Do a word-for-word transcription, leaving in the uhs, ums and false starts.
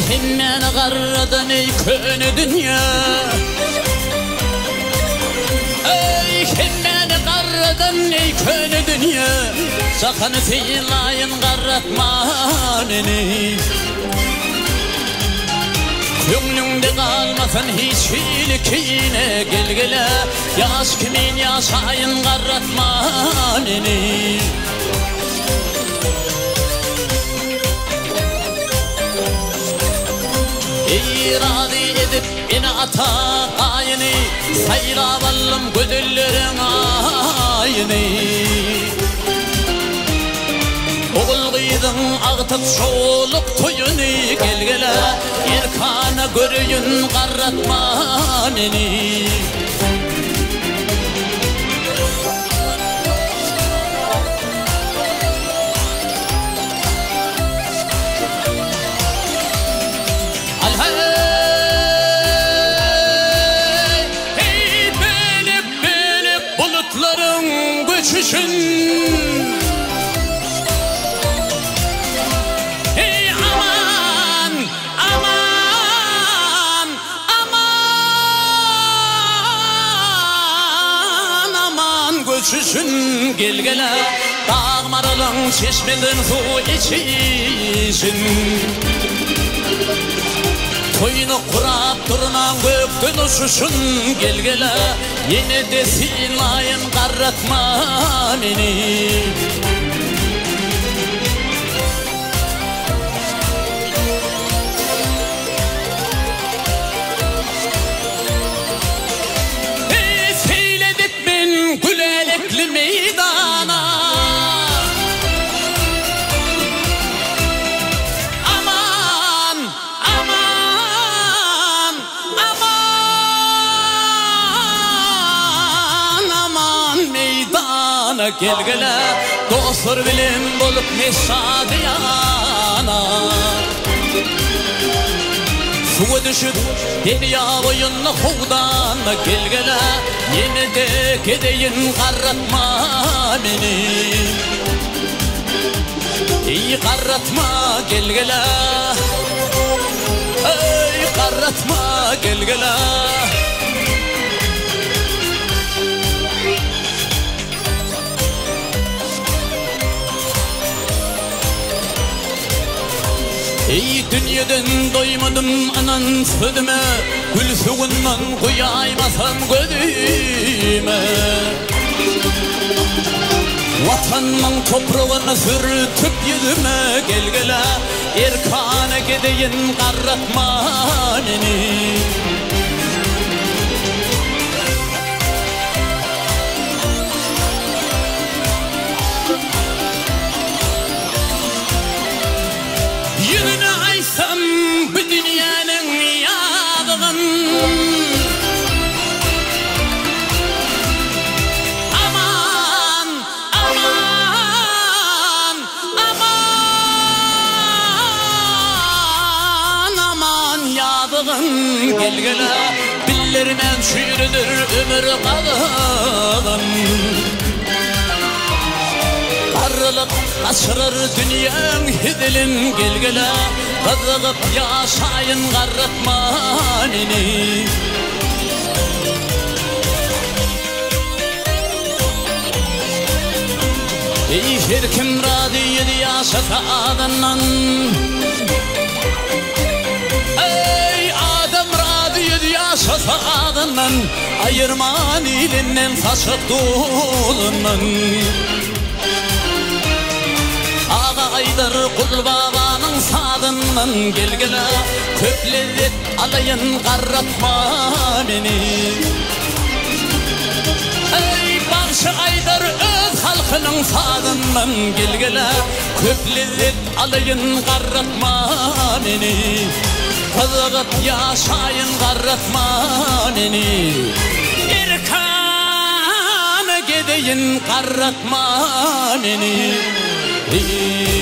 Kim meni qarradan ey köni dünya Ey kim meni qarradan ey köni dünya Sakın fiilayın qarratma meni Gönlümde kalmasın hiç hilikine gelgele Yaş kimin yaşayın qarratma meni İradi edip beni ata ayını Sayravalım gödüllerin ayını Oğul gıydın ağıtıp şoluk toyunu gelgele Erkana görüyün qarratma meni Göçüşün Hey aman aman aman aman göçüşün gelgele Dağmaralın çeşmeden su içişin Toyunu kurap durunan gökten uçuşun gelgele Yine de silayın qarratma meni Hey seyledik ben gülelekli meydana Gelgele dostlar bilim bolup meşadiyana Suya düşüp dünya boyunla hudan gelgele Yine de gideyin qarratma beni İyi qarratma gelgele Ey qarratma gelgele Ey dünyadan doymadım anan südüme Gül suğundan kuyaymasam gözüme Vatanın toprağını sürtüp yüzüme gelgele Erkana gideyin qarratma beni Yüzüne aysam bu dünyanın yağdığın Aman, aman, aman, aman yağdığın gelgele Billermen çürüdür ömür qalığın Qarılıp aşırır dünyanın hidilin gelgele Qızıqıp yaşayın qarratma meni Ey her kim radiyedi yaşasa adından Ey adam radiyedi yaşasa adından Ayırman ilinden saçıp dolundan Ağa aydar kul babanın sadından gelgele Köp lezzet alayın qarratma beni Ey bağşı aydar öz halkının sadından gelgele Köp lezzet alayın qarratma beni Kızıqıp yaşayın qarratma beni Erkana gideyin qarratma beni